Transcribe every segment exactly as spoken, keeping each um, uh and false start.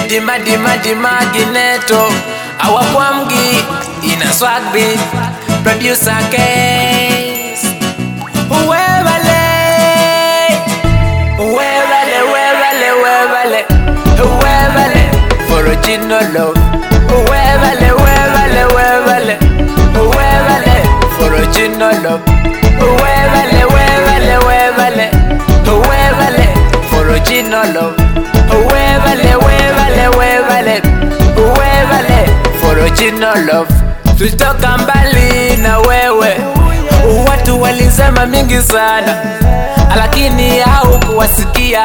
dima dima dima gineto awakwamgi ina swag beat producer case Uwevale Uwevale Uwevale Uwevale Uwevale for original love Uwevale Uwevale Uwevale Uwevale for original love Uwevale Uwevale Uwevale Uwevale for original love Uwevale Uwevale Uwevale Uwevale for original love. Tulitoka mbali na wewe, watu walisema mingi sana, lakini haukuwasikia.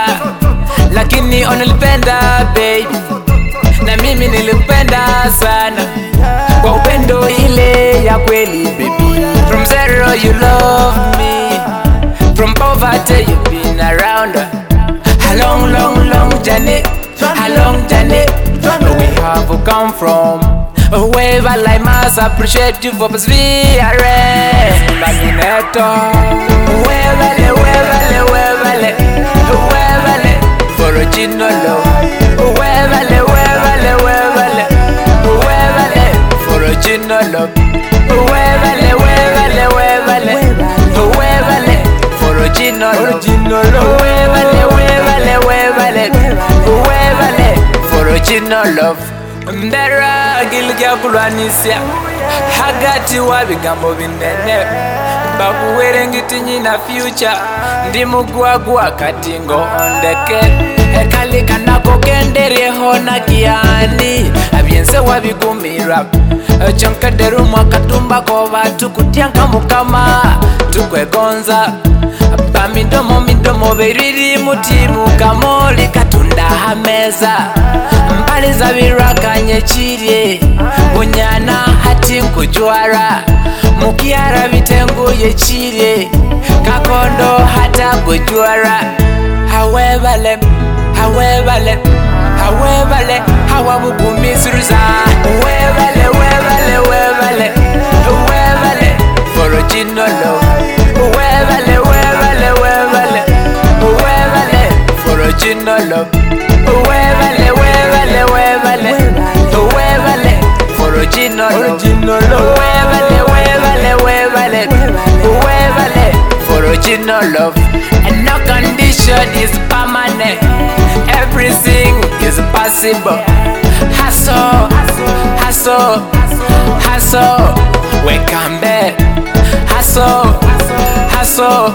Lakini unanipenda baby, na mimi nilipenda sana, kwa upendo ile ya kweli baby. From zero you love me, from poverty you've been around. A long long long journey, a long journey we have come from. Uwevale, I must appreciate you for persevering. Magneto Uwevale, Uwevale, Uwevale Uwevale for original love Uwevale, Uwevale, Uwevale Uwevale for original love Uwevale, Uwevale, Uwevale Uwevale for original love Uwevale, Uwevale, Uwevale Uwevale for original love. Mbera gilga kulwanisya hagati wabigambo binene bakuwere ngiti nyina future ndi mugwagwa katingo ondeke ekali kanako kendereho na kiani abyense wabigumira chonkederu mwakatumba ko batu kutyanka mukama tukwegonza bamidomo midomo beriri mutimu kamoli katunda hameza mbali za birakanye chirye bunyana hati nkujwara mukiara bitengu ye chirye kakondo hata bujwara hawevale hawevale hawevale hawabugumisruza Uwevale Uwevale Uwevale Uwevale for original love Uwevale Uwevale Uwevale Uwevale for original love Uwevale Uwevale Uwevale Uwevale for original love Uwevale Uwevale Uwevale Uwevale for original love. And no condition is permanent, everything is possible. Hustle, hustle, hustle, we come back. Hustle, hustle,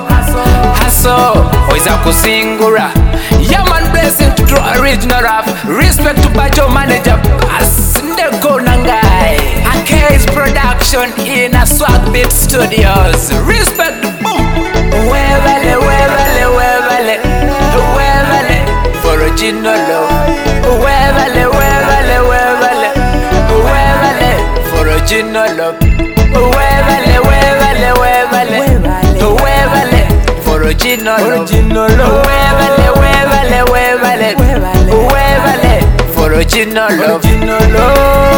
hustle, oiza kusingura. Yeah man, blessing to draw original rap. Respect to Bajo manager, pass ndeko nangai. A case production in a swag beat studios. Respect to boom. Uwevale, Uwevale, Uwevale, Uwevale for original love. Uwevale, Uwevale, Uwevale, Uwevale for original love. Uwevale, Uwevale, Uwevale, Uwevale for original love. Uwevale, Uwevale, Uwevale, Uwevale for original love.